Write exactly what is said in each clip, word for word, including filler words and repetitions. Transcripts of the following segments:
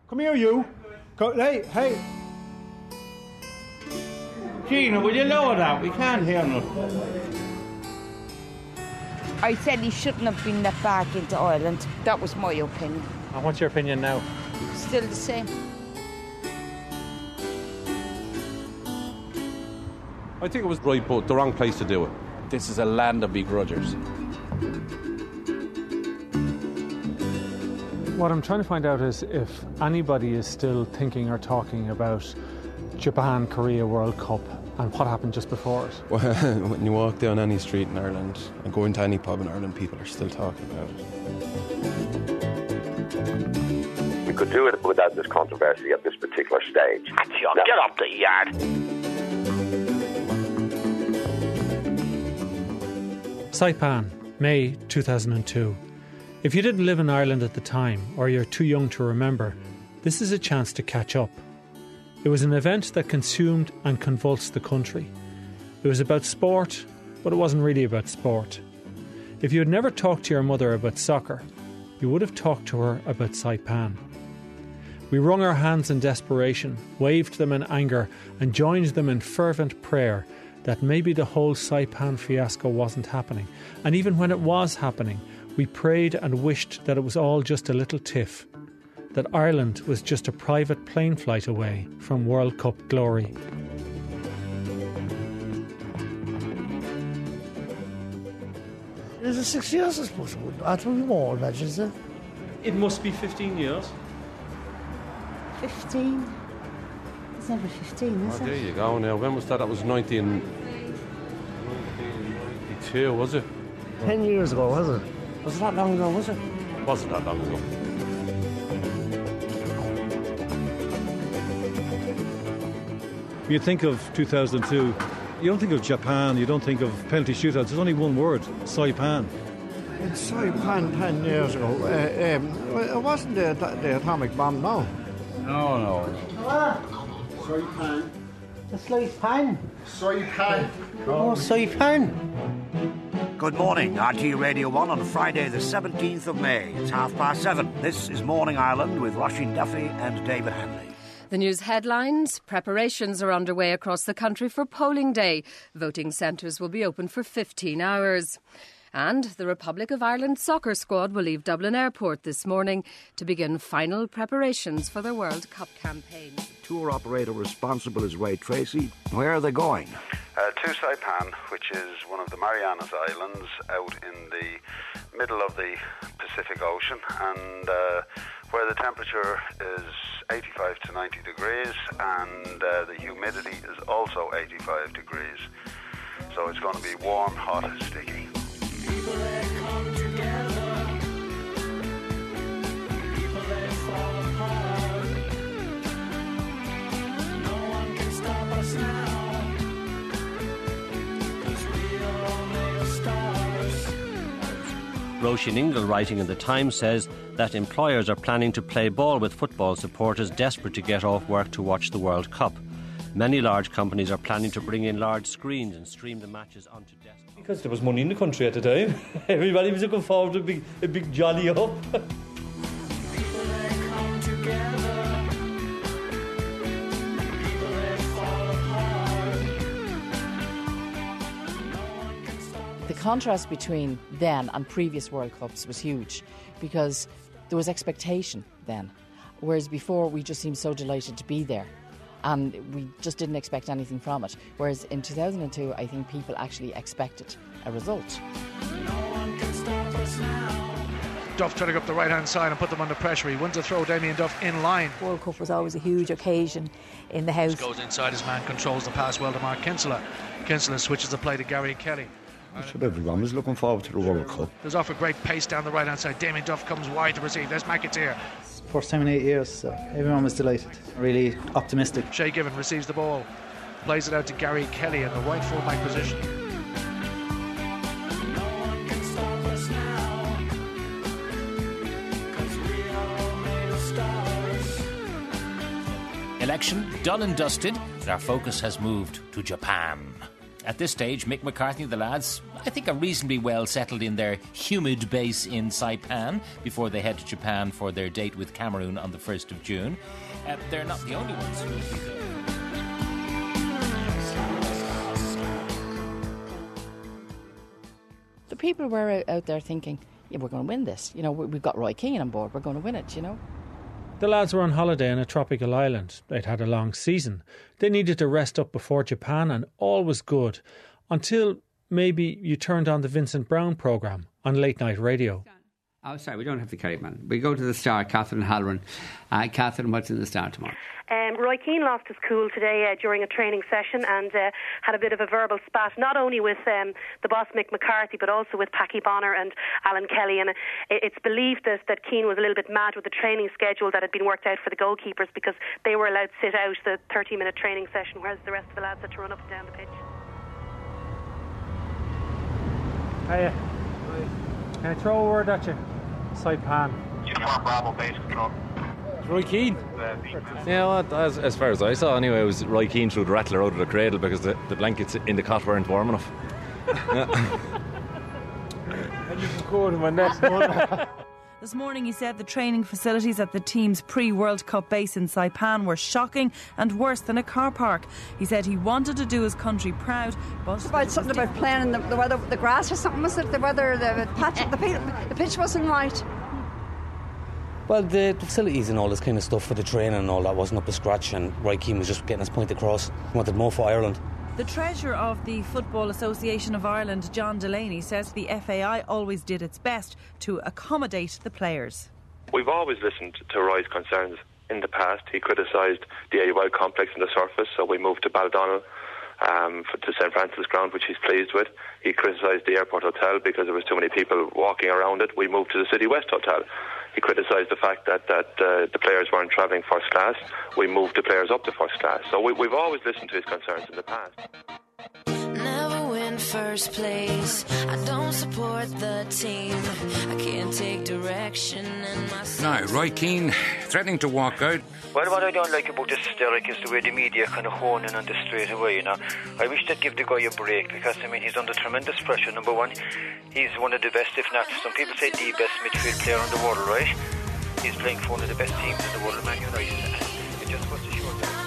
Come here, you. Go, hey, hey. Gina, will you lower that? We can't hear nothing. I said he shouldn't have been let back into Ireland. That was my opinion. And what's your opinion now? Still the same. I think it was right, but the wrong place to do it. This is a land of begrudgers. What I'm trying to find out is if anybody is still thinking or talking about Japan Korea World Cup and what happened just before it. Well, when you walk down any street in Ireland and go into any pub in Ireland, people are still talking about it. We could do it without this controversy at this particular stage. John, no. Get up the yard. Saipan, May two thousand two. If you didn't live in Ireland at the time, or you're too young to remember, this is a chance to catch up. It was an event that consumed and convulsed the country. It was about sport, but it wasn't really about sport. If you had never talked to your mother about soccer, you would have talked to her about Saipan. We wrung our hands in desperation, waved them in anger, and joined them in fervent prayer that maybe the whole Saipan fiasco wasn't happening. And even when it was happening, we prayed and wished that it was all just a little tiff, that Ireland was just a private plane flight away from World Cup glory. Is it six years, I suppose? That would be more, imagine, is it? It must be fifteen years. fifteen? It's never fifteen, is oh, it? There you go now. When was that? That was nineteen ninety-two, was it? Ten years ago, was it? Was it that long ago, was it? Wasn't that long ago. When you think of two thousand two, you don't think of Japan, you don't think of penalty shootouts. There's only one word, Saipan. It's Saipan ten years ago. Uh, um, it wasn't the, the atomic bomb, no. No, no. Saipan. The Saipan. Saipan. Oh, Saipan. Good morning, R T Radio one on Friday the seventeenth of May. It's half past seven. This is Morning Ireland with Roisin Duffy and David Hanley. The news headlines. Preparations are underway across the country for polling day. Voting centres will be open for fifteen hours. And the Republic of Ireland soccer squad will leave Dublin Airport this morning to begin final preparations for their World Cup campaign. Tour operator responsible is Ray Tracy. Where are they going? Uh, to Saipan, which is one of the Marianas Islands out in the middle of the Pacific Ocean, and uh, where the temperature is eighty-five to ninety degrees, and uh, the humidity is also eighty-five degrees. So it's going to be warm, hot, and sticky. People that come together, people that fall apart. No one can stop us now, 'cause we are all made of stars. Roisin Ingle, writing in The Times, says that employers are planning to play ball with football supporters desperate to get off work to watch the World Cup. Many large companies are planning to bring in large screens and stream the matches onto desktop. Because there was money in the country at the time. Everybody was looking forward to a big, a big jolly up. The contrast between then and previous World Cups was huge because there was expectation then, whereas before we just seemed so delighted to be there. And we just didn't expect anything from it. Whereas in two thousand two, I think people actually expected a result. No one can stop us now. Duff trying to go up the right-hand side and put them under pressure. He went to throw Damien Duff in line. World Cup was always a huge occasion in the house. Just goes inside, his man controls the pass well to Mark Kinsella. Kinsella switches the play to Gary Kelly. So everyone was looking forward to the World Cup. There's off a great pace down the right-hand side. Damien Duff comes wide to receive. There's McAteer. First time in eight years, so everyone was delighted. Really optimistic. Shay Given receives the ball, plays it out to Gary Kelly in the right full-back position. No one can stop us now, 'cause we are all made of stars. Election done and dusted, but our focus has moved to Japan. At this stage, Mick McCarthy and the lads, I think, are reasonably well settled in their humid base in Saipan before they head to Japan for their date with Cameroon on the first of June. Uh, they're not the only ones who will be there. The people were out there thinking, yeah, we're going to win this. You know, we've got Roy Keane on board. We're going to win it, you know. The lads were on holiday in a tropical island. They'd had a long season. They needed to rest up before Japan, and all was good. Until maybe you turned on the Vincent Brown programme on late night radio. Oh, sorry, we don't have to carry it, man. We go to the Star, Catherine Halloran. Uh, Catherine, what's in the Star tomorrow? Um, Roy Keane lost his cool today uh, during a training session and uh, had a bit of a verbal spat, not only with um, the boss Mick McCarthy, but also with Packy Bonner and Alan Kelly. And it's believed that, that Keane was a little bit mad with the training schedule that had been worked out for the goalkeepers, because they were allowed to sit out the thirty-minute training session, whereas the rest of the lads had to run up and down the pitch. Hiya. Can I throw a word at you? Saipan. Uniform Bravo base control. Roy Keane. Yeah, well, as, as far as I saw anyway, it was Roy Keane threw the rattler out of the cradle because the, the blankets in the cot weren't warm enough. Yeah. And you can quote him on that. This morning he said the training facilities at the team's pre-World Cup base in Saipan were shocking and worse than a car park. He said he wanted to do his country proud, but... It's about something about playing in the, the weather, the grass or something, was it? The weather, the patch, the, the pitch wasn't right. Well, the facilities and all this kind of stuff for the training and all that wasn't up to scratch, and Roy Keane was just getting his point across. He wanted more for Ireland. The treasurer of the Football Association of Ireland, John Delaney, says the F A I always did its best to accommodate the players. We've always listened to Roy's concerns. In the past, he criticised the A Y complex and the surface, so we moved to Baldonnel um, for, to Saint Francis Ground, which he's pleased with. He criticised the airport hotel because there was too many people walking around it. We moved to the City West Hotel. He criticised the fact that, that uh, the players weren't travelling first class. We moved the players up to first class. So we, we've always listened to his concerns in the past. Never win first place. I don't support the team. I can't take direction in my... Now, Roy Keane threatening to walk out. Well, what I don't like about this hysteric is the way the media kind of hone in on this straight away, you know. I wish they'd give the guy a break, because, I mean, he's under tremendous pressure. Number one, he's one of the best, if not, some people say the best midfield player in the world, right? He's playing for one of the best teams in the world, Man United. It just goes to show that.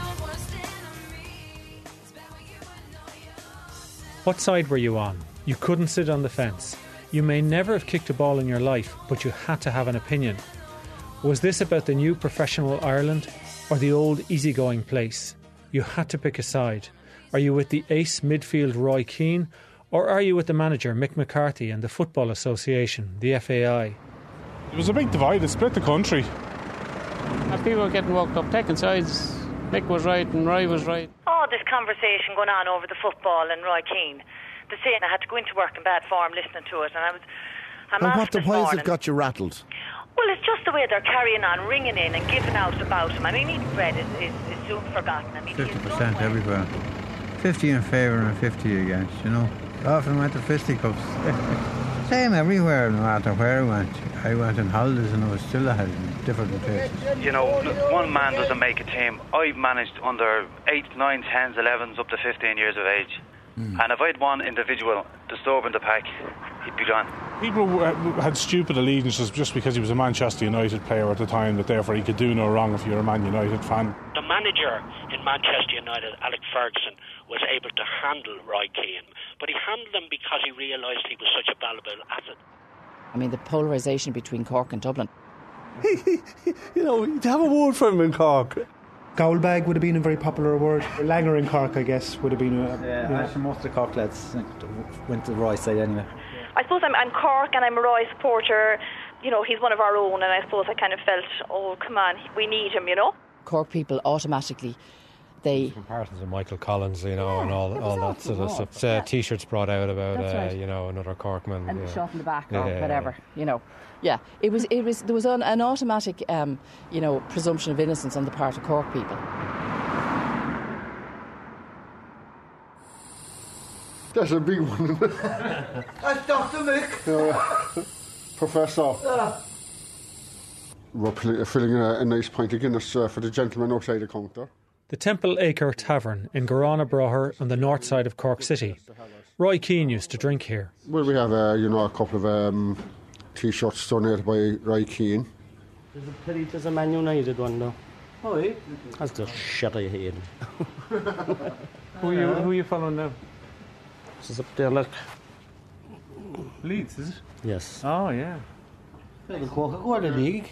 What side were you on? You couldn't sit on the fence. You may never have kicked a ball in your life, but you had to have an opinion. Was this about the new professional Ireland or the old easygoing place? You had to pick a side. Are you with the ace midfield Roy Keane, or are you with the manager Mick McCarthy and the Football Association, the F A I? It was a big divide. It split the country. And people were getting walked up, taking sides. Mick was right and Roy was right. All this conversation going on over the football and Roy Keane. The saying I had to go into work in bad form listening to it, and I was. I'm well, off what the, this why has morning. it got you rattled? Well, it's just the way they're carrying on, ringing in and giving out about him. I mean, eating bread is, is, is soon forgotten. I mean, fifty percent everywhere. fifty in favour and fifty against, you know. Often went to fisticuffs. Same everywhere, no matter where I went. I went on holidays and I was still had different places. You know, one man doesn't make a team. I've managed under eight, nine, tens, elevens, up to fifteen years of age. Mm. And if I'd one individual disturbing the pack, he'd be gone. People had stupid allegiances just because he was a Manchester United player at the time, that therefore he could do no wrong if you're a Man United fan. The manager in Manchester United, Alex Ferguson, was able to handle Roy Keane, but he handled him because he realised he was such a valuable asset. I mean, the polarisation between Cork and Dublin. You know, to have a word for him in Cork. Goalbag would have been a very popular word. Langer in Cork, I guess, would have been a... Yeah, you know. Actually most of the Cork lads went to the Roy side anyway. I suppose I'm, I'm Cork and I'm a Roy supporter. You know, he's one of our own, and I suppose I kind of felt, oh, come on, we need him, you know. Cork people automatically, they... Comparisons of Michael Collins, you know, yeah, and all all that sort of stuff. Uh, T-shirts brought out about, uh, right. you know, another Corkman. And yeah. shot in the back yeah, or yeah, whatever, yeah. you know. Yeah, it was, it was, there was an, an automatic, um, you know, presumption of innocence on the part of Cork people. That's a big one. That's Doctor Mick. Uh, Professor. Ah. We're filling a, a nice pint of Guinness uh, for the gentleman outside the counter. the Temple Acre Tavern in Garana Broher on the north side of Cork City. Roy Keane used to drink here. Well, we have, uh, you know, a couple of um, T-shirts donated by Roy Keane. There's a pity there's a Man United one, though. Oh, yeah? That's the shit I hate. Who are you, who are you following now? This is up there, look. Leeds, is it? Yes. Oh, yeah. The Coca-Cola League.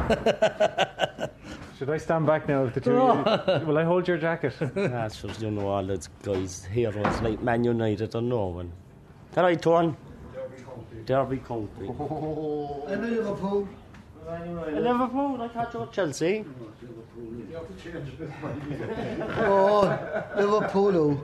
Should I stand back now if the two of you... Will I hold your jacket? That's just, you know, all those guys, heroes like Man United or no one. All right, Torn. Derby County. Oh, and Liverpool. And Liverpool, I thought you were Chelsea. Oh, Liverpool.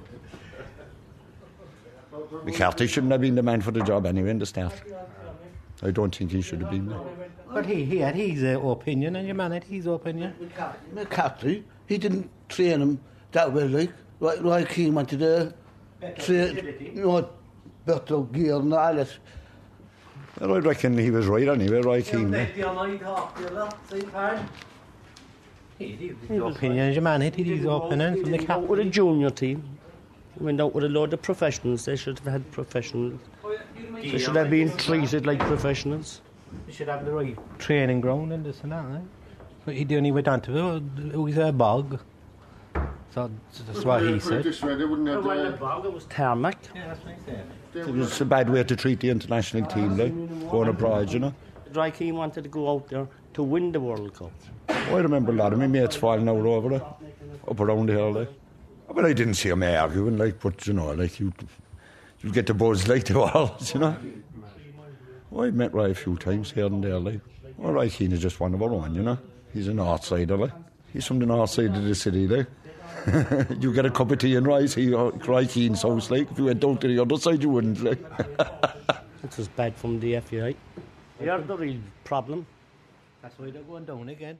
McCarthy shouldn't have been the man for the job anyway in the start. I don't think he should have been there. But he, he had his uh, opinion, and your man had his opinion. McCarthy, he didn't train him that well, like. Like, like he wanted to train, you know, better gear and all that. Well, I reckon he was right anyway, Roy Keane. His opinion, your man had his opinion. From the cap with a junior team. He went out with a load of professionals. They should have had professionals. They should have been treated like professionals. They should have the right training ground and this and that, eh? But he only went on to it. It was a bog. So that's what he said. Well, the bog, it was tarmac. Yeah, that's what he said. It was a bad way to treat the international team, like, going abroad, you know. Roy Keane wanted to go out there to win the World Cup. I remember a lot of my mates falling out over it, up around the hill, like. But I didn't see them arguing, like, but, you know, like, you you get the buzz like the walls, you know. Well, I met Roy a few times here and there, like. Well, Roy Keane is just one of our own, you know. He's a north sider, like. He's from the north side of the city, like. You get a cup of tea and rice, he, Roy Keane's house, like. If you went down to the other side, you wouldn't, like. This is bad from the F A I. They are the real problem. That's why they're going down again.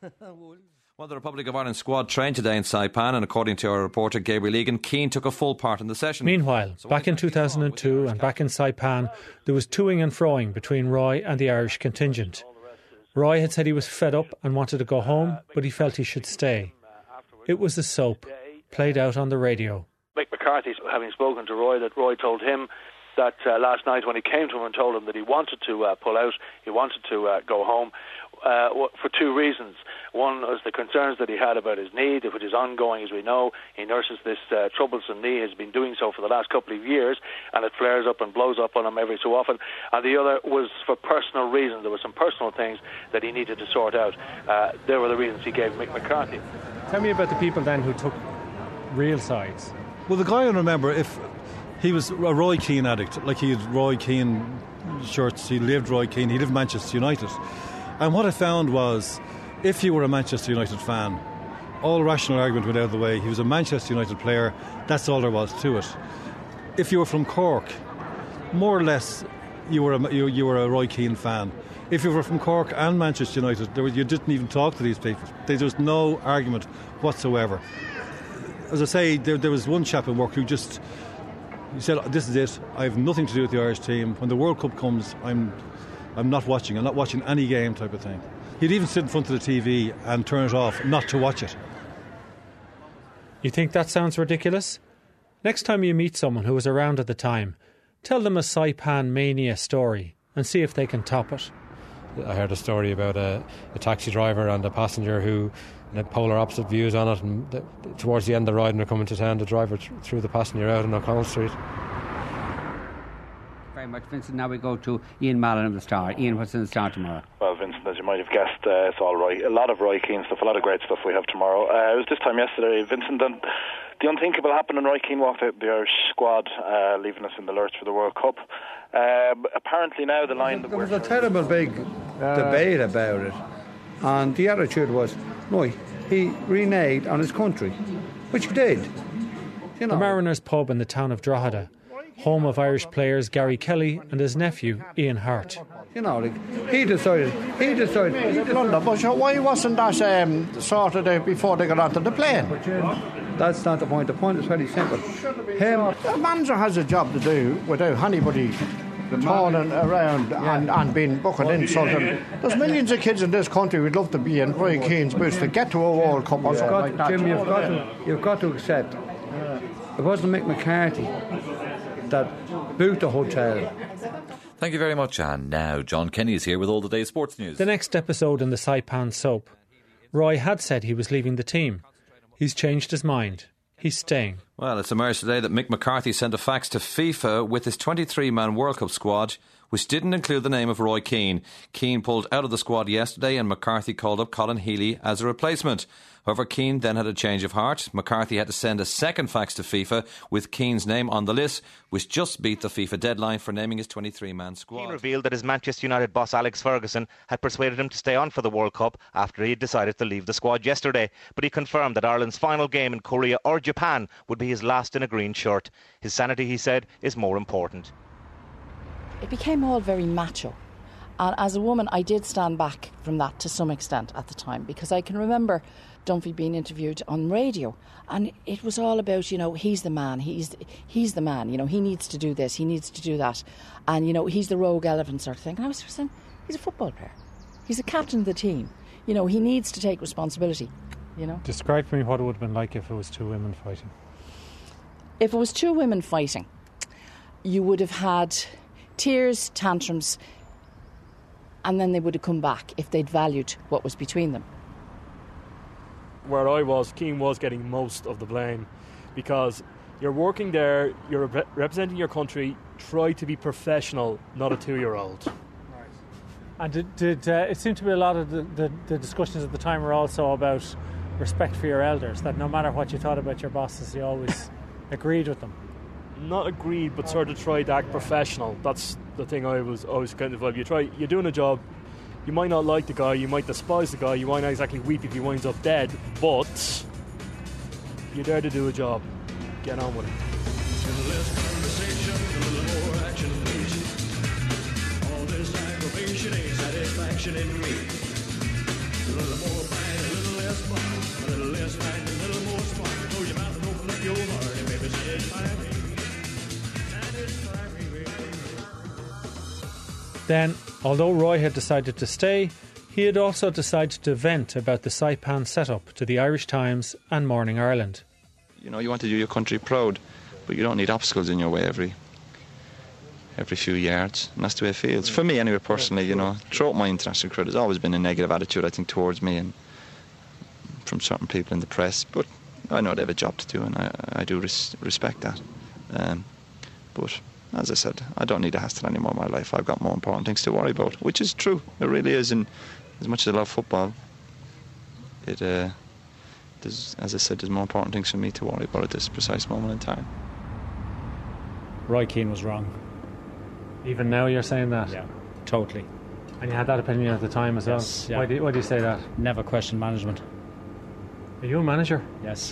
Well, the Republic of Ireland squad trained today in Saipan, and according to our reporter Gabriel Egan, Keane took a full part in the session. Meanwhile, so back in two thousand two and back in Saipan, there was toing and froing between Roy and the Irish contingent. Roy had said he was fed up and wanted to go home, but he felt he should stay. It was a soap, played out on the radio. Mick McCarthy, having spoken to Roy, that Roy told him that uh, last night when he came to him and told him that he wanted to uh, pull out, he wanted to uh, go home, uh, for two reasons. One was the concerns that he had about his knee, which is ongoing, as we know. He nurses this uh, troublesome knee, has been doing so for the last couple of years, and it flares up and blows up on him every so often. And the other was for personal reasons. There were some personal things that he needed to sort out. Uh, there were the reasons he gave Mick McCarthy. Tell me about the people then who took real sides. Well, the guy I remember, if he was a Roy Keane addict, like he had Roy Keane shirts, he lived Roy Keane, he lived Manchester United. And what I found was, if you were a Manchester United fan, all rational argument went out of the way. He was a Manchester United player, that's all there was to it. If you were from Cork, more or less you were a, you, you were a Roy Keane fan. If you were from Cork and Manchester United, there was, you didn't even talk to these people. There was no argument whatsoever. As I say, there, there was one chap in work who just he said, this is it, I have nothing to do with the Irish team. When the World Cup comes, I'm I'm not watching, I'm not watching any game type of thing. He'd even sit in front of the T V and turn it off, not to watch it. You think that sounds ridiculous? Next time you meet someone who was around at the time, tell them a Saipan mania story and see if they can top it. I heard a story about a, a taxi driver and a passenger who had polar opposite views on it, and the, towards the end of the ride when they're coming to town, the driver th- threw the passenger out on O'Connell Street. Very much, Vincent. Now we go to Ian Mallon of the Star. Ian, what's in the Star tomorrow? Well, Vincent, as you might have guessed, uh, it's all Roy. A lot of Roy Keane stuff, a lot of great stuff we have tomorrow. Uh, it was this time yesterday, Vincent, and the unthinkable happened, and Roy Keane walked out the Irish squad, uh, leaving us in the lurch for the World Cup. Uh, apparently now the line... There was a terrible big uh, debate about it, and the attitude was, no, he reneged on his country, which he did. You know. The Mariners pub in the town of Drogheda, home of Irish players Gary Kelly and his nephew Ian Hart. You know, like, he decided, he decided, he decided. London, but why wasn't that um, sorted out before they got onto the plane? That's not the point. The point is very simple. Him, the manager has a job to do without anybody turning around and, and being booking insulting. There's millions of kids in this country who'd love to be in Roy Keane's boots to get to a World Cup or You've something got, like that. Jim, you've got, to, you've got to accept it wasn't Mick McCarthy that built the hotel. Thank you very much. And now John Kenny is here with all the day's sports news. The next episode in the Saipan soap. Roy had said he was leaving the team. He's changed his mind. He's staying. Well, it's emerged today that Mick McCarthy sent a fax to FIFA with his twenty-three man World Cup squad, which didn't include the name of Roy Keane. Keane pulled out of the squad yesterday and McCarthy called up Colin Healy as a replacement. However, Keane then had a change of heart. McCarthy had to send a second fax to FIFA with Keane's name on the list, which just beat the FIFA deadline for naming his twenty-three man squad. Keane revealed that his Manchester United boss Alex Ferguson had persuaded him to stay on for the World Cup after he had decided to leave the squad yesterday. But he confirmed that Ireland's final game in Korea or Japan would be his last in a green shirt. His sanity, he said, is more important. It became all very macho. And as a woman, I did stand back from that to some extent at the time, because I can remember Dunphy being interviewed on radio, and it was all about, you know, he's the man, he's he's the man, you know, he needs to do this, he needs to do that, and, you know, he's the rogue elephant sort of thing. And I was just saying, he's a football player, he's the captain of the team, you know, he needs to take responsibility, you know. Describe for me what it would have been like if it was two women fighting. If it was two women fighting, you would have had tears, tantrums, and then they would have come back if they'd valued what was between them. Where I was, Keane was getting most of the blame, because you're working there, you're rep- representing your country, try to be professional, not a two-year-old. Right. And did, did uh, it seemed to be a lot of the, the, the discussions at the time were also about respect for your elders, that no matter what you thought about your bosses, you always agreed with them. Not agreed, but sort of tried to act professional. That's the thing I was always kind of like. You try, you're doing a job. You might not like the guy, you might despise the guy, you might not exactly weep if he winds up dead, but you're there to do a job. Get on with it. All this aggravation ain't satisfaction in me. A little more fight, a little less fun, a little less fight, a little more smart. Close your mouth and open up your heart, and baby, satisfy me. Satisfy me, baby. Then, although Roy had decided to stay, he had also decided to vent about the Saipan setup to the Irish Times and Morning Ireland. You know, you want to do your country proud, but you don't need obstacles in your way every every few yards, and that's the way it feels. For me, anyway, personally, you know, throughout my international career, there's always been a negative attitude, I think, towards me and from certain people in the press, but I know they have a job to do, and I, I do res- respect that. Um, but... As I said, I don't need a hassle anymore in my life. I've got more important things to worry about, which is true. It really is. And as much as I love football, it, uh, there's, as I said, there's more important things for me to worry about at this precise moment in time. Roy Keane was wrong. Even now you're saying that? Yeah, totally. And you had that opinion at the time as yes, well? Yeah. Why, do you, why do you say that? Never question management. Are you a manager? Yes.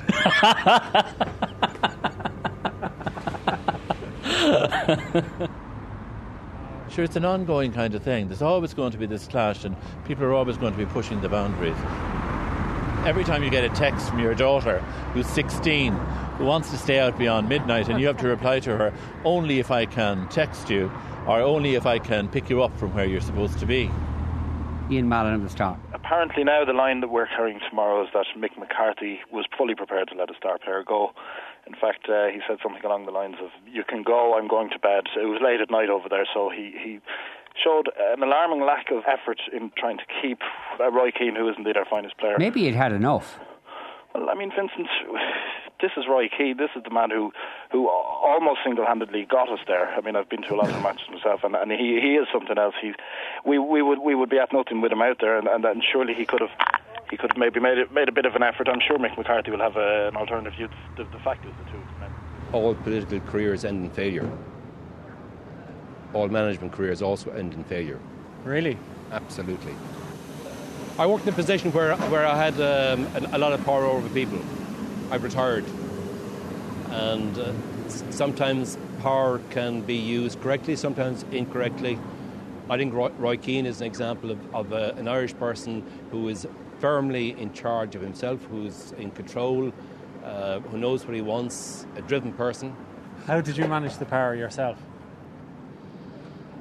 Sure, it's an ongoing kind of thing. There's always going to be this clash, and people are always going to be pushing the boundaries. Every time you get a text from your daughter, who's sixteen, who wants to stay out beyond midnight, and you have to reply to her, only if I can text you, or only if I can pick you up from where you're supposed to be. Ian Mallon of the Star. Apparently now the line that we're carrying tomorrow is that Mick McCarthy was fully prepared to let a star player go. In fact, uh, he said something along the lines of, "You can go, I'm going to bed." It was late at night over there, so he, he showed an alarming lack of effort in trying to keep uh, Roy Keane, who is indeed our finest player. Maybe he'd had enough. Well, I mean, Vincent, this is Roy Keane. This is the man who, who almost single-handedly got us there. I mean, I've been to a lot of matches myself, and, and he he is something else. He, we we would we would be at nothing with him out there, and, and, and surely he could have he could have maybe made it, made a bit of an effort. I'm sure Mick McCarthy will have a, an alternative view. The, the fact is, the two men. All political careers end in failure. All management careers also end in failure. Really? Absolutely. I worked in a position where where I had um, a, a lot of power over people. I've retired, and uh, sometimes power can be used correctly, sometimes incorrectly. I think Roy, Roy Keane is an example of, of uh, an Irish person who is firmly in charge of himself, who's in control, uh, who knows what he wants, a driven person. How did you manage the power yourself?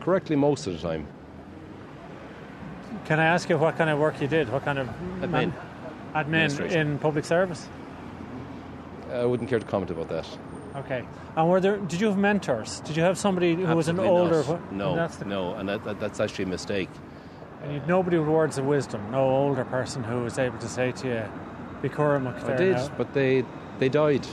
correctly most of the time. Can I ask you what kind of work you did? What kind of Admin. man- admin in public service? I wouldn't care to comment about that. Okay. And were there? Did you have mentors? Did you have somebody who was an Absolutely older? not. No, and that's the, no, and that, that, that's actually a mistake. And you'd nobody with words of wisdom, no older person who was able to say to you, "Be Cormac I there did, now." but they they died.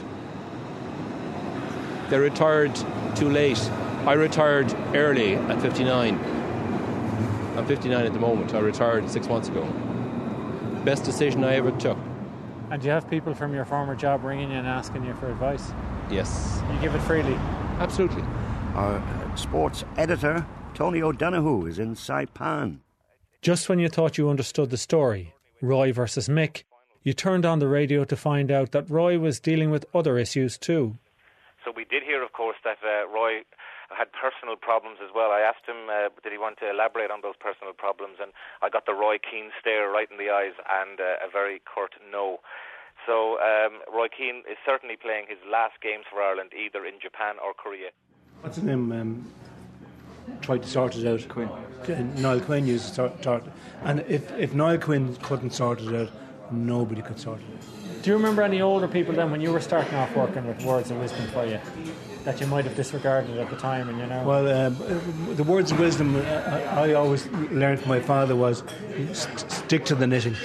They retired too late. I retired early at fifty-nine. I'm fifty-nine at the moment. I retired six months ago. Best decision I ever took. And do you have people from your former job ringing you and asking you for advice? Yes. You give it freely? Absolutely. Our sports editor, Tony O'Donoghue, is in Saipan. Just when you thought you understood the story, Roy versus Mick, you turned on the radio to find out that Roy was dealing with other issues too. So we did hear, of course, that uh, Roy had personal problems as well. I asked him, uh, did he want to elaborate on those personal problems, and I got the Roy Keane stare right in the eyes and uh, a very curt no. So um, Roy Keane is certainly playing his last games for Ireland, either in Japan or Korea. What's his name? Um, tried to sort it out. Quinn. Niall Quinn used to sort, sort it. And if, if Niall Quinn couldn't sort it out, nobody could sort it out. Do you remember any older people then when you were starting off working with words of wisdom for you that you might have disregarded at the time and you know? Well, um, the words of wisdom I, I always learned from my father was st- stick to the knitting.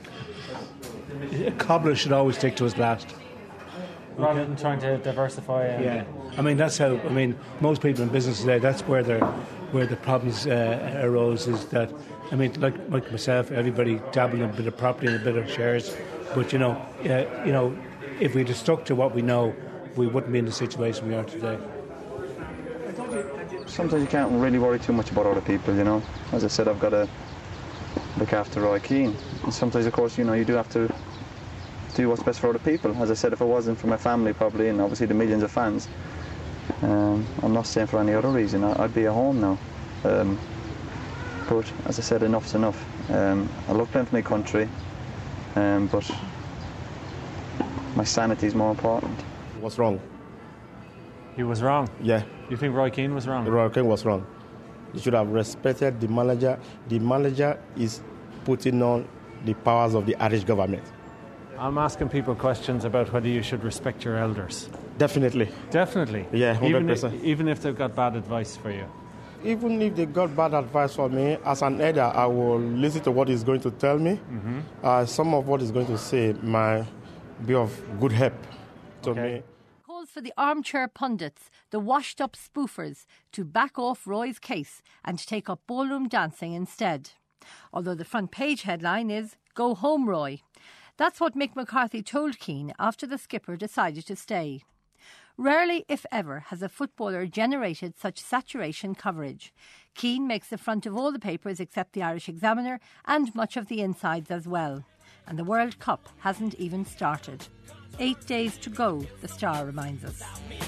A cobbler should always stick to his last. Rather than trying to diversify. And yeah, I mean that's how. I mean most people in business today. That's where their where the problems uh, arose. Is that I mean like like myself, everybody dabbled in a bit of property and a bit of shares, but you know, uh, you know, if we'd have stuck to what we know, we wouldn't be in the situation we are today. Sometimes you can't really worry too much about other people, you know. As I said, I've got to look after Roy Keane, and sometimes, of course, you know, you do have to do what's best for other people. As I said, if it wasn't for my family, probably, and obviously the millions of fans, um, I'm not saying for any other reason, I'd be at home now. Um, but as I said, enough's enough. Um, I love playing for my country, um, but my sanity is more important. What's wrong? He was wrong? Yeah. You think Roy Keane was wrong? Roy Keane was wrong. You should have respected the manager. The manager is putting on the powers of the Irish government. I'm asking people questions about whether you should respect your elders. Definitely. Definitely? Yeah, one hundred percent. Even if, even if they've got bad advice for you? Even if they got bad advice for me, as an elder, I will listen to what he's going to tell me. Mm-hmm. Uh, some of what he's going to say might be of good help to okay. me. Calls for the armchair pundits, the washed-up spoofers, to back off Roy's case and take up ballroom dancing instead. Although the front page headline is, "Go home, Roy." That's what Mick McCarthy told Keane after the skipper decided to stay. Rarely, if ever, has a footballer generated such saturation coverage. Keane makes the front of all the papers except the Irish Examiner and much of the insides as well. And the World Cup hasn't even started. Eight days to go, the Star reminds us.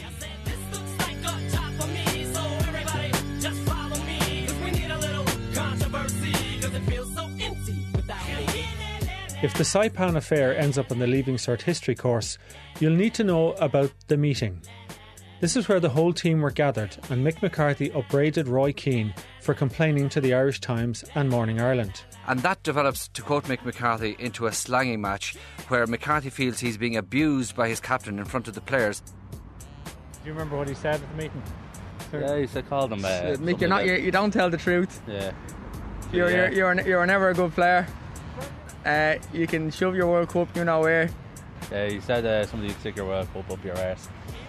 If the Saipan affair ends up on the Leaving Cert history course, you'll need to know about the meeting. This is where the whole team were gathered and Mick McCarthy upbraided Roy Keane for complaining to the Irish Times and Morning Ireland. And that develops, to quote Mick McCarthy, into a slanging match where McCarthy feels he's being abused by his captain in front of the players. Do you remember what he said at the meeting? Yeah, he said, called him. Uh, Mick, you're not, you, you don't tell the truth. Yeah. You're, yeah. you're, you're, you're never a good player. Uh, you can shove your World Cup, you know where. Yeah, he said uh, somebody would stick your World Cup up your arse.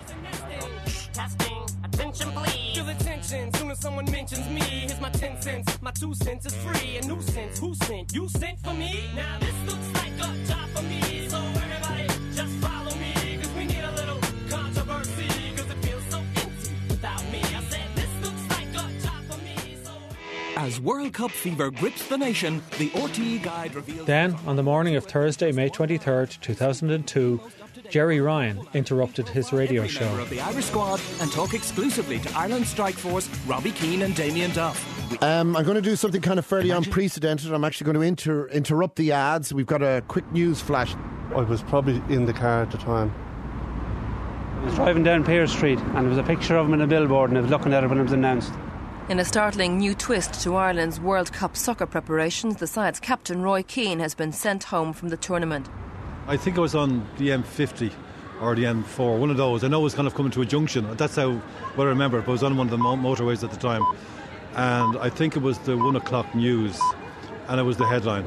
Attention, please. Feel attention. Soon as someone mentions me, here's my ten cents. My two cents is free. A nuisance. Who sent? You sent for me? Now this looks like a job for me. So everybody, just follow me. Cause we need a little controversy. Cause it feels so empty without me. I said this looks like a job for me. So as World Cup fever grips the nation, the R T E guide reveals... Then, on the morning of Thursday, May twenty-third, two thousand two, Jerry Ryan interrupted his radio show. Member of the Irish squad and talk exclusively to Ireland Strike Force, Robbie Keane and Damien Duff. Um, I'm going to do something kind of fairly Imagine. unprecedented. I'm actually going to inter- interrupt the ads. We've got a quick news flash. I was probably in the car at the time. I was driving down Pearse Street and there was a picture of him on a billboard and I was looking at it when it was announced. In a startling new twist to Ireland's World Cup soccer preparations, the side's captain Roy Keane has been sent home from the tournament. I think I was on the M fifty or the M four, one of those. I know it was kind of coming to a junction. That's how well I remember it, but I was on one of the mo- motorways at the time. And I think it was the one o'clock news, and it was the headline.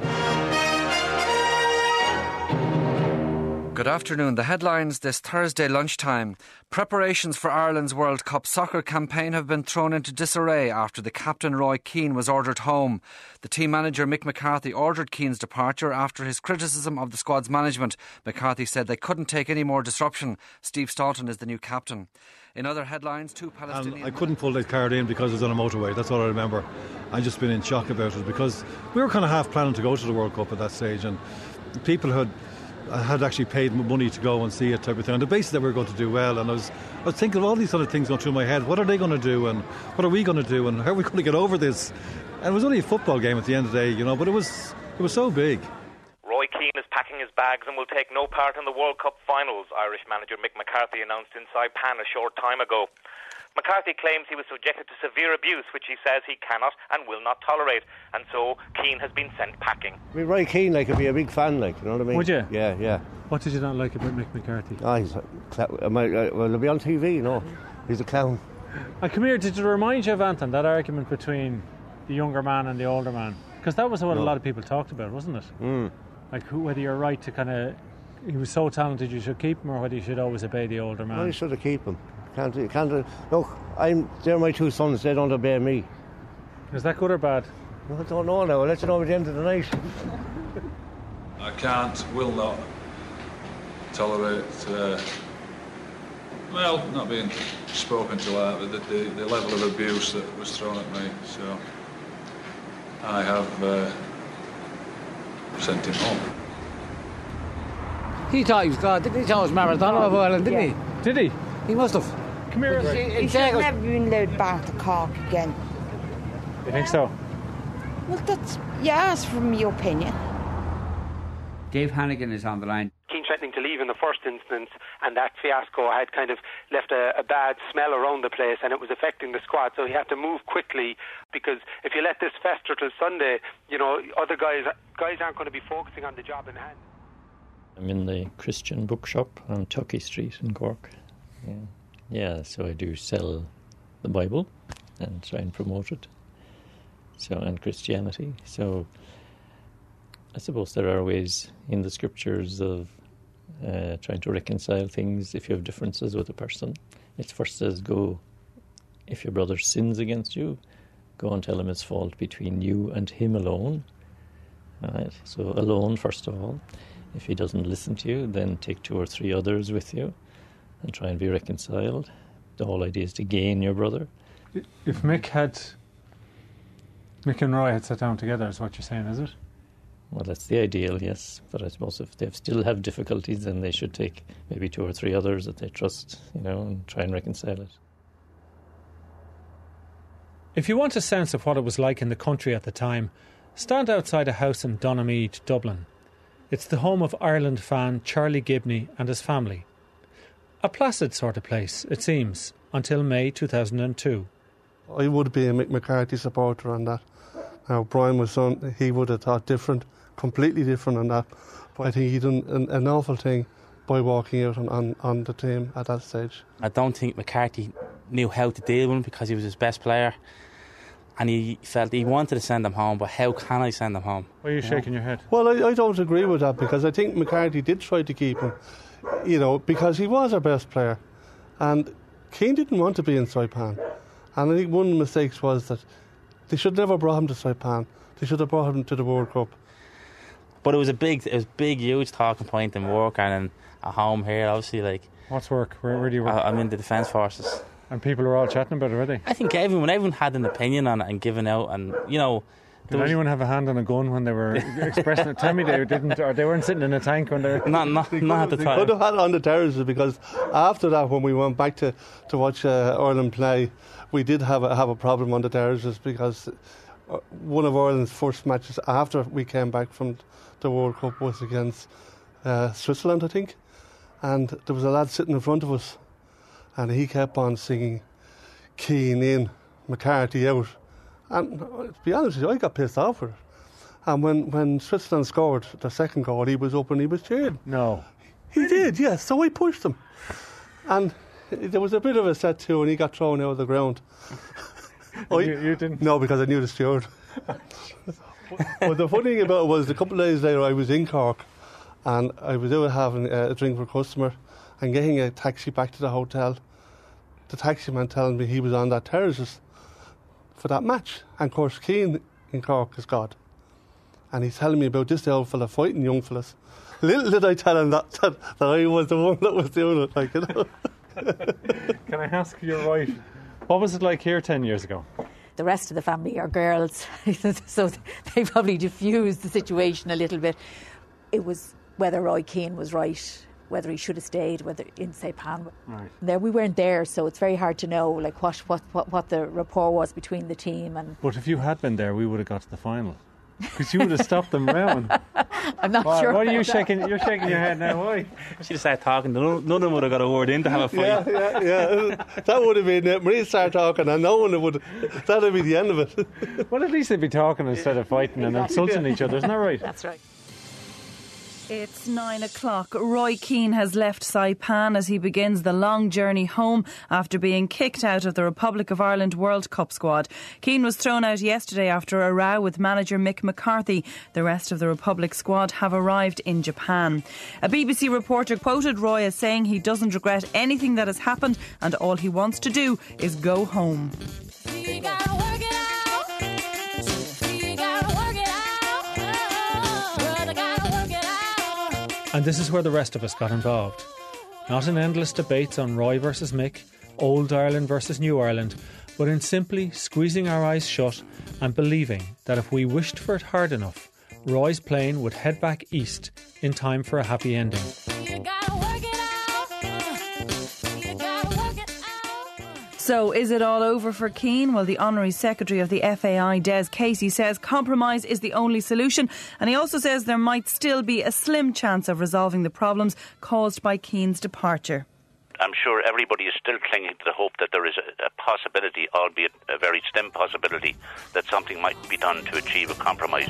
Good afternoon. The headlines this Thursday lunchtime. Preparations for Ireland's World Cup soccer campaign have been thrown into disarray after the captain Roy Keane was ordered home. The team manager Mick McCarthy ordered Keane's departure after his criticism of the squad's management. McCarthy said they couldn't take any more disruption. Steve Staunton is the new captain. In other headlines, two Palestinian... And I couldn't pull that card in because it was on a motorway. That's all I remember. I've just been in shock about it because we were kind of half planning to go to the World Cup at that stage, and people had had actually paid money to go and see it type of thing on the basis that we were going to do well. And I was I was thinking of all these other things going through my head. What are they going to do, and what are we going to do, and how are we going to get over this? And it was only a football game at the end of the day, you know, but it was it was so big. Roy Keane is packing his bags and will take no part in the World Cup finals, Irish manager Mick McCarthy announced in Saipan a short time ago. McCarthy claims he was subjected to severe abuse, which he says he cannot and will not tolerate, and so Keane has been sent packing. I mean, Roy Keane, like, would be a big fan, like, you know what I mean? Would you? Yeah, yeah. What did you not like about Mick McCarthy? Oh, he's a clown. Well, he'll be on T V, you know. He's a clown. And come here, did it remind you of, Anton, that argument between the younger man and the older man? Because that was what No. a lot of people talked about, wasn't it? Mm. Like, who, whether you're right to kind of... He was so talented you should keep him, or whether you should always obey the older man. Well, you should have keep him. Can't, you can't, uh, look, I'm, they're my two sons, they don't obey me. Is that good or bad? I don't know now, I'll let you know at the end of the night. I can't, will not tolerate, uh, well, not being spoken to like that, but the, the level of abuse that was thrown at me, so I have uh, sent him home. He thought he was God, didn't he? He thought he was Maradona of Ireland, didn't he? Did he? He must have. Come here. He, He should never been allowed back to Cork again. You think so? Well, that's, yeah, that's from my opinion. Dave Hannigan is on the line. Keane threatening to leave in the first instance, and that fiasco had kind of left a, a bad smell around the place, and it was affecting the squad, so he had to move quickly, because if you let this fester till Sunday, you know, other guys guys aren't going to be focusing on the job in hand. I'm in the Christian bookshop on Tuckey Street in Cork. Yeah. yeah, so I do sell the Bible and try and promote it. So, and Christianity. So I suppose there are ways in the scriptures of uh, trying to reconcile things if you have differences with a person. It first says, go, if your brother sins against you, go and tell him his fault between you and him alone. Right? So alone, first of all. If he doesn't listen to you, then take two or three others with you and try and be reconciled. The whole idea is to gain your brother. If Mick had... Mick and Roy had sat down together, is what you're saying, is it? Well, that's the ideal, yes. But I suppose if they still have difficulties, then they should take maybe two or three others that they trust, you know, and try and reconcile it. If you want a sense of what it was like in the country at the time, stand outside a house in Donamead, Dublin. It's the home of Ireland fan Charlie Gibney and his family. A placid sort of place, it seems, until May two thousand two. I would be a Mick McCarthy supporter on that. Now, Brian was son, he would have thought different, completely different on that. But I think he done an, an awful thing by walking out on, on, on the team at that stage. I don't think McCarthy knew how to deal with him because he was his best player. And he felt he wanted to send him home, but how can I send him home? Why are you shaking your head? Well, I, I don't agree with that, because I think McCarthy did try to keep him, you know, because he was our best player. And Keane didn't want to be in Saipan. And I think one of the mistakes was that they should never brought him to Saipan. They should have brought him to the World Cup. But it was a big, it was big, huge talking point in work and at home here, obviously. Like, what's work? Where, where do you work? I, I'm in the Defence Forces. And people are all chatting about it, are they? I think everyone, everyone had an opinion on it and given out, and you know. Did anyone have a hand on a gun when they were expressing it? Tell me they didn't, or they weren't sitting in a tank when they were... Not, not, not at the they time. They could have had it on the terraces, because after that, when we went back to, to watch uh, Ireland play, we did have a, have a problem on the terraces, because one of Ireland's first matches after we came back from the World Cup was against uh, Switzerland, I think. And there was a lad sitting in front of us, and he kept on singing Keane in McCarthy out. And to be honest with you, I got pissed off with it. And when, when Switzerland scored the second goal, he was up and he was cheering. No. He did, yes. So I pushed him. And there was a bit of a set to, and he got thrown out of the ground. I, you, you didn't? No, because I knew the steward. But the funny thing about it was, a couple of days later, I was in Cork, and I was out having a drink for a customer and getting a taxi back to the hotel. The taxi man telling me he was on that terraces for that match. And of course, Keane in Cork is God. And he's telling me about this old fella fighting young fellas. Little did I tell him that, that, that I was the one that was doing it, like, you know. Can I ask you, right, what was it like here ten years ago? The rest of the family are girls, so they probably diffused the situation a little bit. It was whether Roy Keane was right, whether he should have stayed, whether in Saipan. Right. There, we weren't there, so it's very hard to know like what, what, what, what the rapport was between the team. And but if you had been there, we would have got to the final. Because you would have stopped them round. I'm not Why, sure. What are you shaking? You're shaking your head now. Why? She'd have started talking. None, none of them would have got a word in to have a fight. Yeah, yeah, yeah. That would have been it. Marie started talking, and no one would. That would be the end of it. Well, at least they'd be talking instead of fighting and insulting each other. Isn't that right? That's right. It's nine o'clock. Roy Keane has left Saipan as he begins the long journey home after being kicked out of the Republic of Ireland World Cup squad. Keane was thrown out yesterday after a row with manager Mick McCarthy. The rest of the Republic squad have arrived in Japan. A B B C reporter quoted Roy as saying he doesn't regret anything that has happened and all he wants to do is go home. We gotta work it out. We gotta work it out. Oh, brother, gotta work it out. And this is where the rest of us got involved. Not in endless debates on Roy versus Mick, old Ireland versus new Ireland, but in simply squeezing our eyes shut and believing that if we wished for it hard enough, Roy's plane would head back east in time for a happy ending. You gotta work it out. You gotta work it out. So, is it all over for Keane? Well, the Honorary Secretary of the F A I, Des Casey, says compromise is the only solution, and he also says there might still be a slim chance of resolving the problems caused by Keane's departure. I'm sure everybody is still clinging to the hope that there is a, a possibility, albeit a very slim possibility, that something might be done to achieve a compromise.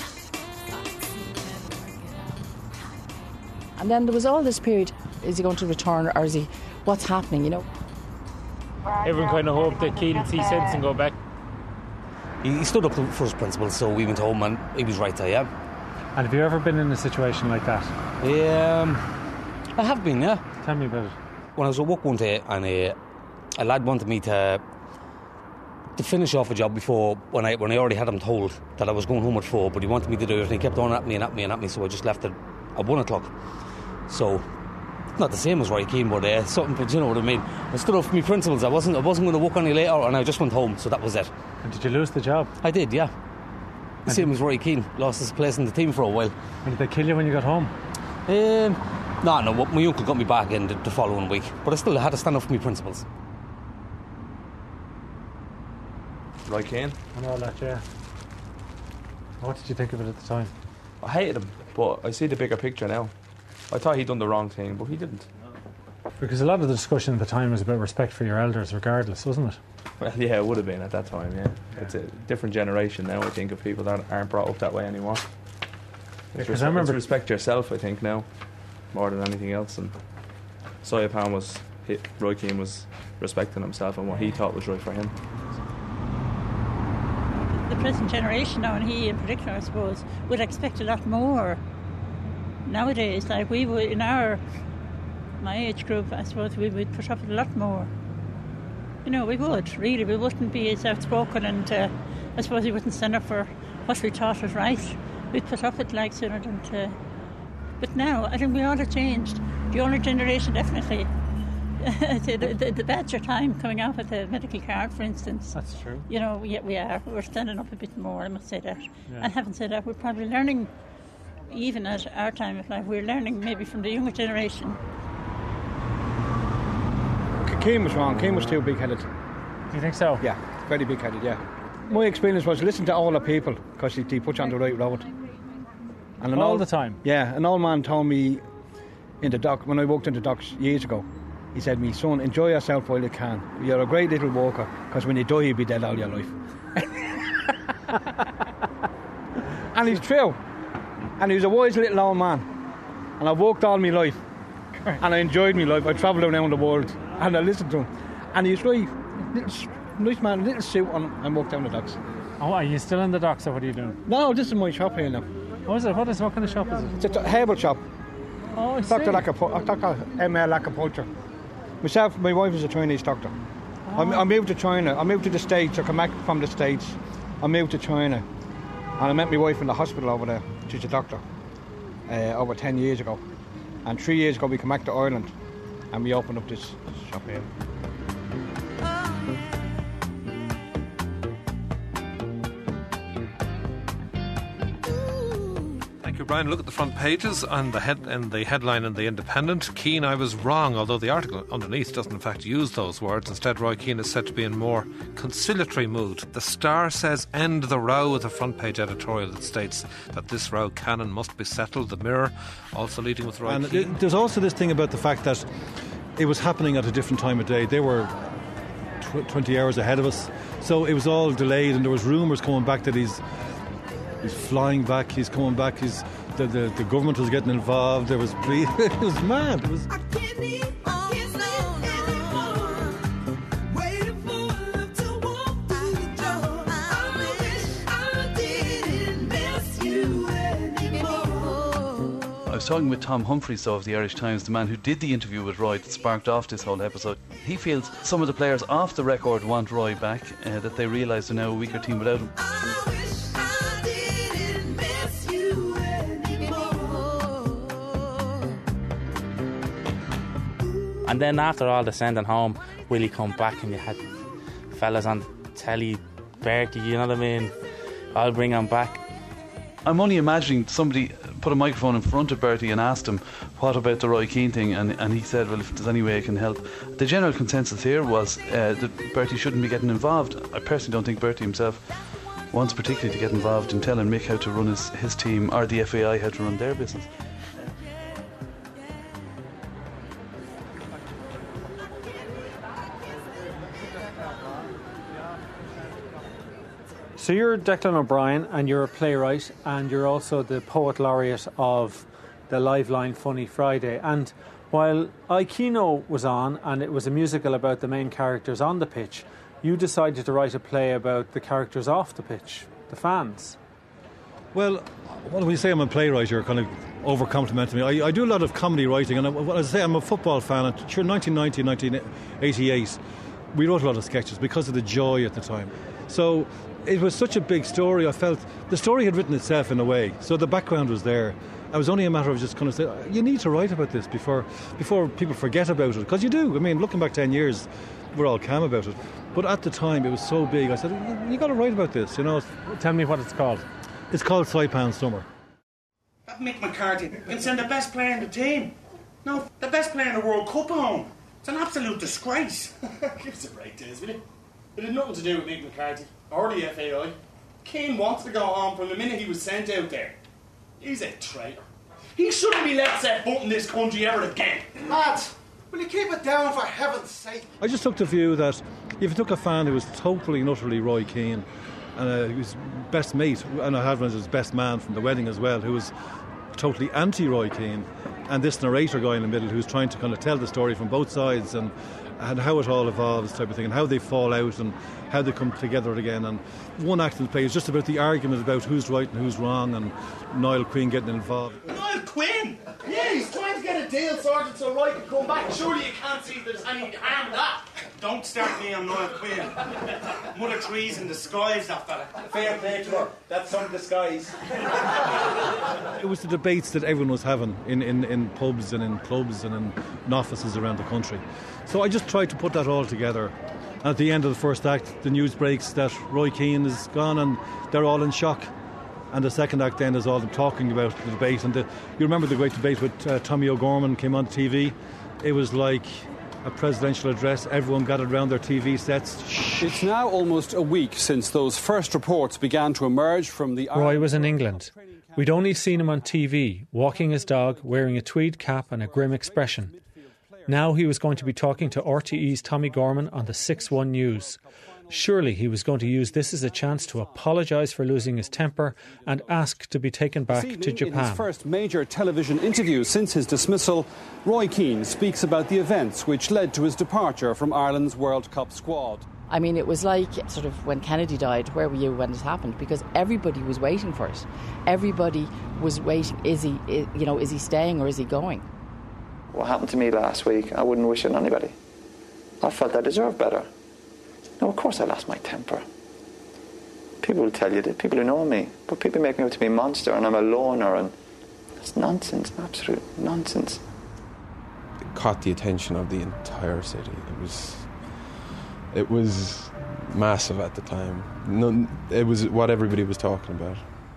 And then there was all this period, is he going to return or is he, what's happening, you know? Everyone kind of hoped that Keane would see sense and go back. He stood up for his principles, so we went home and he was right there, yeah. And have you ever been in a situation like that? Um, I have been, yeah. Tell me about it. When I was at work one day and uh, a lad wanted me to to finish off a job before, when I when I already had him told that I was going home at four, but he wanted me to do it and he kept on at me and at me and at me, so I just left it at one o'clock. So, not the same as Roy Keane, but uh, something, but you know what I mean. I stood up for my principles. I wasn't I wasn't going to work any later, and I just went home, so that was it. And did you lose the job? I did, yeah. The same as Roy Keane. Lost his place in the team for a while. And did they kill you when you got home? Um, no, no, my uncle got me back in the, the following week, but I still had to stand up for my principles. Roy Keane. And all that, yeah. What did you think of it at the time? I hated him, but I see the bigger picture now. I thought he'd done the wrong thing, but he didn't. Because a lot of the discussion at the time was about respect for your elders regardless, wasn't it? Well, yeah, it would have been at that time, yeah. yeah. It's a different generation now, I think, of people that aren't brought up that way anymore. It's, yeah, respe- I remember it's respect yourself, I think, now, more than anything else. And Saipan was, he, Roy Keane was respecting himself and what he thought was right for him. The present generation now, and he in particular, I suppose, would expect a lot more nowadays. Like we would, in our, my age group, I suppose we would put up with a lot more. You know, we would, really. We wouldn't be as outspoken, and uh, I suppose we wouldn't stand up for what we thought was right. We'd put up with like sooner than to... But now, I think we all have changed. The older generation, definitely. the, the, the badger time coming out with the medical card, for instance. That's true. You know, yeah, we are. We're standing up a bit more, I must say that. Yeah. And having said that, we're probably learning, even at our time of life, we're learning maybe from the younger generation. Keane was wrong. Keane was too big-headed. Do you think so? Yeah, very big-headed, yeah. My experience was listen to all the people, because he, he put you on the right road. And all old, the time? Yeah, an old man told me in the dock, when I worked in the docks years ago, He said, "Me son, enjoy yourself while you can. You're a great little walker, because when you die, you'll be dead all your life." And he's true. And he was a wise little old man. And I've walked all my life. And I enjoyed my life. I travelled around the world. And I listened to him. And he's right. Little, nice man, little suit on, and walked down the docks. Oh, are you still in the docks, or what are you doing? No, this is my shop here now. What is it? What is? What kind of shop is it? It's a herbal shop. Oh, I Doctor see. Lacapo- Doctor M L Acupuncture. Myself, my wife is a Chinese doctor. Oh. I, I moved to China. I moved to the States. I come back from the States. I moved to China. And I met my wife in the hospital over there. She's a doctor. Uh, over ten years ago. And three years ago we came back to Ireland. And we opened up this shop here. Brian, look at the front pages and the head and the headline in the Independent. Keane, I was wrong, although the article underneath doesn't in fact use those words. Instead, Roy Keane is said to be in more conciliatory mood. The Star says, "End the row," with a front page editorial that states that this row can and must be settled. The Mirror also leading with Roy and Keane. There's also this thing about the fact that it was happening at a different time of day. They were tw- twenty hours ahead of us, so it was all delayed, and there was rumours coming back that he's he's flying back, he's coming back, he's The, the, the government was getting involved. There was it was mad. It was. I was talking with Tom Humphreys of the Irish Times, the man who did the interview with Roy that sparked off this whole episode. He feels some of the players off the record want Roy back, uh, that they realise they're now a weaker team without him. And then after all the sending home, will he come back, and you had fellas on telly, Bertie, you know what I mean? I'll bring him back. I'm only imagining somebody put a microphone in front of Bertie and asked him, what about the Roy Keane thing? And, and he said, well, if there's any way I can help. The general consensus here was uh, that Bertie shouldn't be getting involved. I personally don't think Bertie himself wants particularly to get involved in telling Mick how to run his, his team, or the F A I how to run their business. So you're Declan O'Brien, and you're a playwright, and you're also the poet laureate of the Liveline Funny Friday. And while Aikino was on, and it was a musical about the main characters on the pitch, you decided to write a play about the characters off the pitch, the fans. Well, when you say I'm a playwright, you're kind of over-complimenting me. I, I do a lot of comedy writing, and I, as I say, I'm a football fan. And sure, nineteen ninety, nineteen eighty-eight, we wrote a lot of sketches because of the joy at the time. So it was such a big story. I felt the story had written itself in a way, so the background was there. It was only a matter of just kind of saying, you need to write about this before before people forget about it, because you do. I mean, looking back ten years, we're all calm about it, but at the time it was so big. I said, you, you got to write about this, you know. Tell me what it's called. It's called Saipan Summer. Mick McCarthy can send the best player in the team. No, the best player in the World Cup home. It's an absolute disgrace. Give us a break, Des, will you? It had nothing to do with Mick McCarthy or the F A I. Keane wants to go home from the minute he was sent out there. He's a traitor. He shouldn't be let set foot in this country ever again. Lads, will you keep it down for heaven's sake? I just took the view that if you took a fan who was totally and utterly Roy Keane, and uh, his best mate, and I had him as his best man from the wedding as well, who was totally anti-Roy Keane, and this narrator guy in the middle who's trying to kind of tell the story from both sides, and and how it all evolves type of thing, and how they fall out and how they come together again. And one act of the play is just about the argument about who's right and who's wrong, and Niall Quinn getting involved. Niall Quinn? Yeah, he's trying to get a deal sorted so Roy can come back. Surely you can't see there's any harm in that. Don't start me on Niall Quinn. Mother trees in disguise, that fella. Fair play to her. That's some disguise. It was the debates that everyone was having in, in, in pubs and in clubs and in offices around the country. So I just tried to put that all together. And at the end of the first act, the news breaks that Roy Keane is gone, and they're all in shock. And the second act then is all them talking about the debate. And the, you remember the great debate with uh, Tommy O'Gorman came on T V? It was like a presidential address. Everyone gathered around their T V sets. It's now almost a week since those first reports began to emerge from the... Roy was in England. We'd only seen him on T V, walking his dog, wearing a tweed cap and a grim expression. Now he was going to be talking to R T E's Tommy Gorman on the six one News. Surely he was going to use this as a chance to apologise for losing his temper and ask to be taken back evening, to Japan. In his first major television interview since his dismissal, Roy Keane speaks about the events which led to his departure from Ireland's World Cup squad. I mean, it was like sort of when Kennedy died, where were you when it happened? Because everybody was waiting for it. Everybody was waiting, is he, you know, is he staying or is he going? What happened to me last week, I wouldn't wish it on anybody. I felt I deserved better. No, of course I lost my temper. People will tell you that, people who know me, but people make me out to be a monster and I'm a loner, and it's nonsense, absolute nonsense. It caught the attention of the entire city. It was... It was massive at the time. None, it was what everybody was talking about.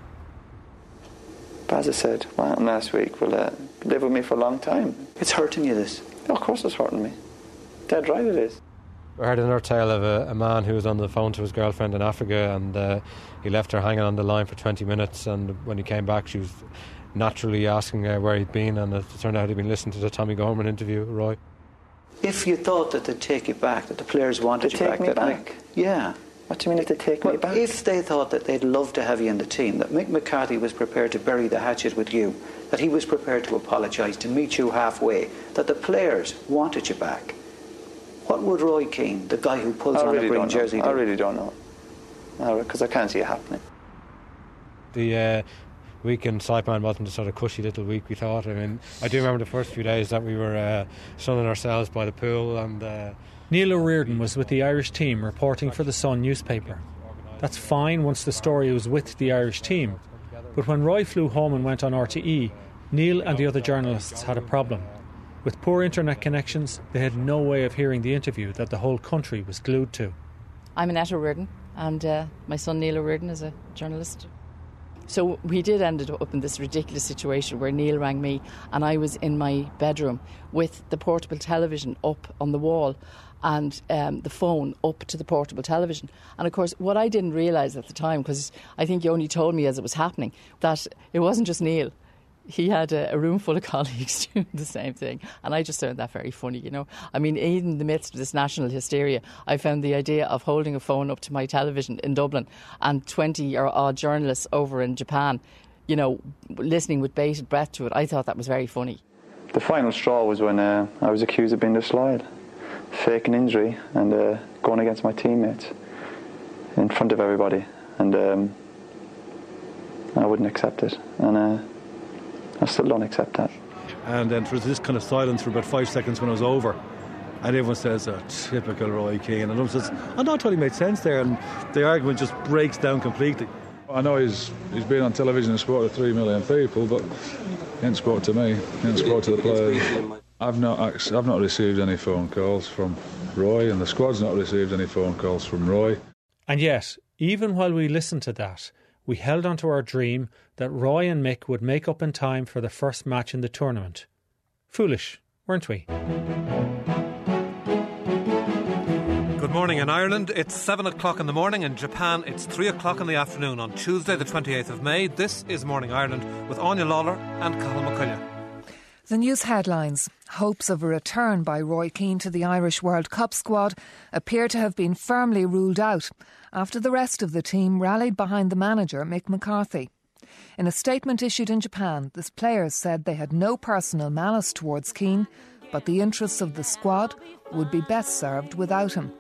But as I said, what happened last week will uh, live with me for a long time. It's hurting you, this. Oh, of course it's hurting me. Dead right it is. I heard another tale of a, a man who was on the phone to his girlfriend in Africa, and uh, he left her hanging on the line for twenty minutes, and when he came back she was naturally asking uh, where he'd been, and it turned out he'd been listening to the Tommy Gorman interview, Roy. If you thought that they'd take you back, that the players wanted to you back... Take me back? Make, yeah. What do you mean if they take well, me back? If they thought that they'd love to have you in the team, that Mick McCarthy was prepared to bury the hatchet with you, that he was prepared to apologise, to meet you halfway, that the players wanted you back, what would Roy Keane, the guy who pulls I on really a green jersey, do? I really don't know. Because I can't see it happening. The... Uh, week in Saipan wasn't a sort of cushy little week, we thought. I mean, I do remember the first few days that we were uh, sunning ourselves by the pool. And uh, Neil O'Riordan was with the Irish team reporting for the Sun newspaper. That's fine once the story was with the Irish team. But when Roy flew home and went on R T E, Neil and the other journalists had a problem. With poor internet connections, they had no way of hearing the interview that the whole country was glued to. I'm Annette O'Riordan, and uh, my son Neil O'Riordan is a journalist. So we did end up in this ridiculous situation where Neil rang me and I was in my bedroom with the portable television up on the wall and um, the phone up to the portable television. And of course, what I didn't realise at the time, because I think you only told me as it was happening, that it wasn't just Neil. He had a, a room full of colleagues doing the same thing. And I just found that very funny, you know. I mean, in the midst of this national hysteria, I found the idea of holding a phone up to my television in Dublin and twenty or odd journalists over in Japan, you know, listening with bated breath to it. I thought that was very funny. The final straw was when uh, I was accused of being disloyal, faking injury and uh, going against my teammates in front of everybody. And um, I wouldn't accept it. And... Uh, I still don't accept that. And then there was this kind of silence for about five seconds when it was over. And everyone says, oh, typical Roy Keane. And everyone says, I know it totally made sense there. And the argument just breaks down completely. I know he's he's been on television and spoke to three million people, but he ain't spoke to me. He ain't spoke to the players. I've not, I've not received any phone calls from Roy, and the squad's not received any phone calls from Roy. And yet, even while we listened to that, we held on to our dream that Roy and Mick would make up in time for the first match in the tournament. Foolish, weren't we? Good morning in Ireland. It's seven o'clock in the morning. In Japan, it's three o'clock in the afternoon on Tuesday, the twenty-eighth of May. This is Morning Ireland with Anya Lawler and Colin McCullough. The news headlines. Hopes of a return by Roy Keane to the Irish World Cup squad appear to have been firmly ruled out after the rest of the team rallied behind the manager, Mick McCarthy. In a statement issued in Japan, the players said they had no personal malice towards Keane, but the interests of the squad would be best served without him.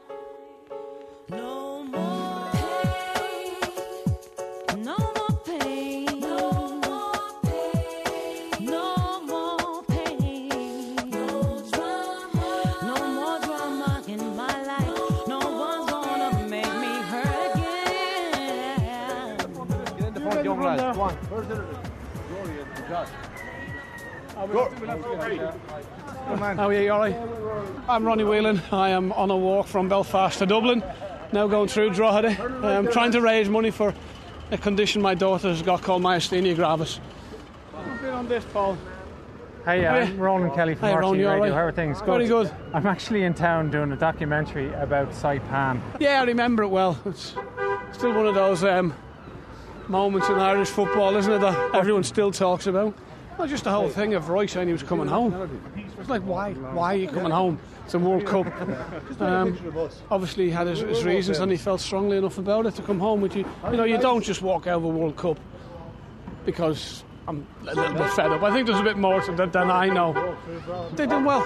How are you, all right? I'm Ronnie Whelan. I am on a walk from Belfast to Dublin, now going through Drogheda. I'm trying to raise money for a condition my daughter's got called myasthenia gravis. I've been on this, Paul. Hey, uh, I'm Ronan Kelly from Hey, R T E Ron, you all Radio. right? How are things? Good. Very good. I'm actually in town doing a documentary about Saipan. Yeah, I remember it well. It's still one of those um, moments in Irish football, isn't it, that everyone still talks about. Well, just the whole thing of Roy saying he was coming home. It was like, why? Why are you coming home? It's a World Cup. Um, obviously, he had his, his reasons, and he felt strongly enough about it to come home with you. You know, you don't just walk out of a World Cup because I'm a little bit fed up. I think there's a bit more to that than I know. They did well.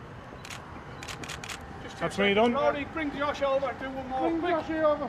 That's me done. Bring Josh over. Do one more. Bring Josh over.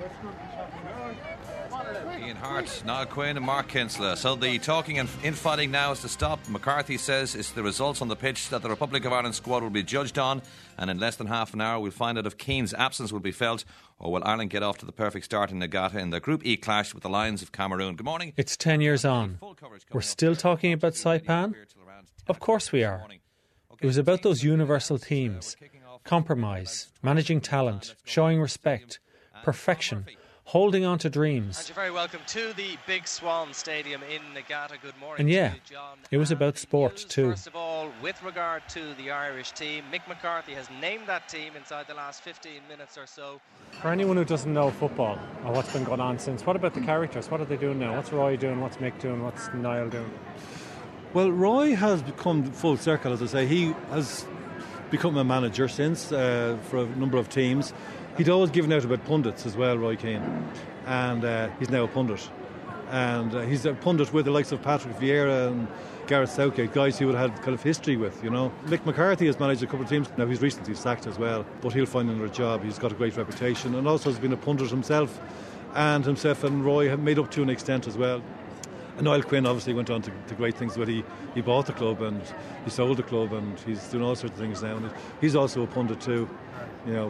Ian Hart, Niall Quinn and Mark Kinsella. So the talking and infighting now is to stop. McCarthy says it's the results on the pitch that the Republic of Ireland squad will be judged on, and in less than half an hour we'll find out if Keane's absence will be felt, or will Ireland get off to the perfect start in Nagata in the Group E clash with the Lions of Cameroon. Good morning. It's ten years on. We're still talking about Saipan? Of course we are. It was about those universal themes: compromise, managing talent, showing respect, perfection, holding on to dreams. And you're very welcome to the Big Swan Stadium in Nagata. Good morning. And yeah, to you, John. it was about sport too. First of all, with regard to the Irish team, Mick McCarthy has named that team inside the last fifteen minutes or so. For anyone who doesn't know football or what's been going on since, what about the characters? What are they doing now? What's Roy doing? What's Mick doing? What's Niall doing? Well, Roy has become full circle, as I say. He has become a manager since uh, for a number of teams. He'd always given out about pundits as well, Roy Keane, and uh, he's now a pundit. And uh, he's a pundit with the likes of Patrick Vieira and Gareth Southgate, guys he would have had kind of history with, you know. Mick McCarthy has managed a couple of teams. Now, he's recently sacked as well, but he'll find another job. He's got a great reputation, and also has been a pundit himself. And himself and Roy have made up to an extent as well. And Niall Quinn obviously went on to, to great things, but he, he bought the club and he sold the club and he's doing all sorts of things now. And he's also a pundit too, you know.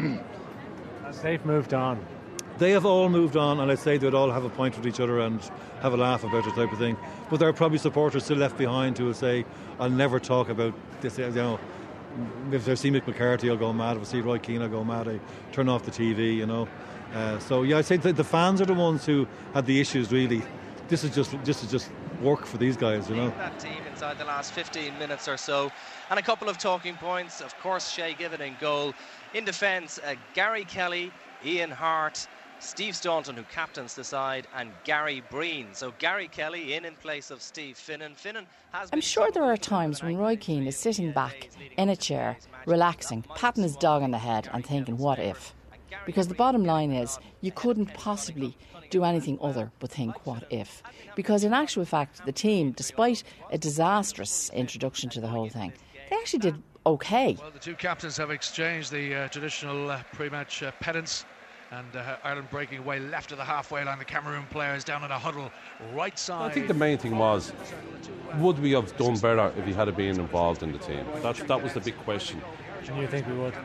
But they've moved on. They have all moved on, and I'd say they'd all have a point with each other and have a laugh about it type of thing. But there are probably supporters still left behind who will say, I'll never talk about this, you know. If they see Mick McCarthy, I'll go mad. If I see Roy Keane, I'll go mad. I turn off the T V, you know. Uh, so, yeah, I'd say that the fans are the ones who had the issues, really. This is just this is just work for these guys, you know. That team inside the last fifteen minutes or so. And a couple of talking points. Of course, Shay Given in goal. In defence, uh, Gary Kelly, Ian Hart, Steve Staunton, who captains the side, and Gary Breen. So Gary Kelly in in place of Steve Finnan. Finnan has I'm sure there are times when Roy Keane is sitting back in a chair, relaxing, patting his dog on the head and thinking, what if? Because the bottom line is, you couldn't possibly do anything other but think, what if? Because in actual fact, the team, despite a disastrous introduction to the whole thing, they actually did okay. Well, the two captains have exchanged the uh, traditional uh, pre-match uh, pennants, and uh, Ireland breaking away left of the halfway line. The Cameroon players down in a huddle, right side. I think the main thing was, would we have done better if he had been involved in the team? That, that was the big question. And you think we would?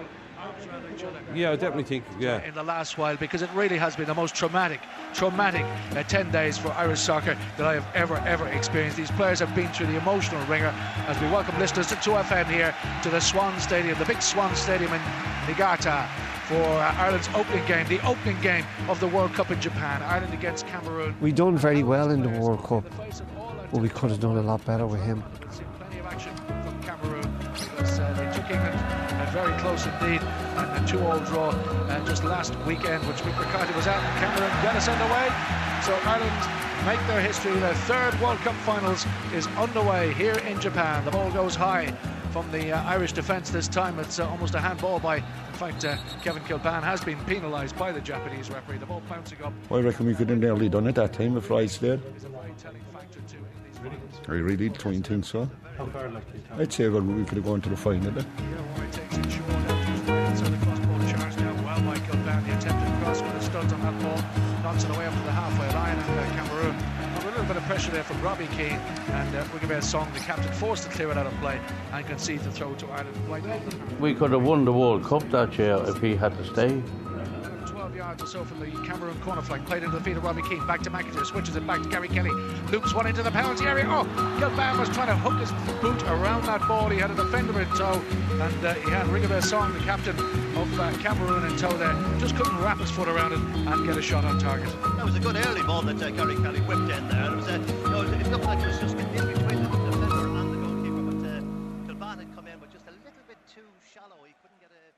Yeah, I definitely think, yeah. In the last while, because it really has been the most traumatic, traumatic uh, ten days for Irish soccer that I have ever, ever experienced. These players have been through the emotional ringer as we welcome listeners to two F M here to the Swan Stadium, the Big Swan Stadium in Niigata for uh, Ireland's opening game, the opening game of the World Cup in Japan, Ireland against Cameroon. We done very well in the World Cup, but we could have done a lot better with him. Plenty of action from Cameroon because uh, they took England uh, very close indeed, and a two-all draw uh, just last weekend, which Mick McCarthy was out, and Cameroon got us underway. So Ireland make their history. Their third World Cup finals is underway here in Japan. The ball goes high from the uh, Irish defence this time. It's uh, almost a handball by, in fact, uh, Kevin Kilbane has been penalised by the Japanese referee. The ball bouncing up. I reckon we could have nearly done it that time if Rice did. I really don't think so. I'd say well, we could have gone to the final. Eh? Well, Michael Kilbane, the attempted cross with the studs on that ball, knocks it away up to the halfway line, and uh, Cameroon under a little bit of pressure there from Robbie Keane, and uh, Rigobert Song, the captain, forced to clear it out of play and concede the throw to Ireland. We could have won the World Cup that year if he had to stay. twelve yards or so from the Cameroon corner flag, played into the feet of Robbie Keane, back to McIntyre, switches it back to Gary Kelly, loops one into the penalty area. Oh, Kilbane was trying to hook his boot around that ball. He had a defender in tow, and uh, he had Rigobert Song, the captain of uh, Cameroon, in tow there. Just couldn't wrap his foot around it and get a shot on target. That was a good early ball that uh, Gary Kelly whipped in there. It was, uh, you know, it looked like it was just in between the defender and the goalkeeper, but uh, Kilbane had come in, but just a little bit too shallow. He couldn't get a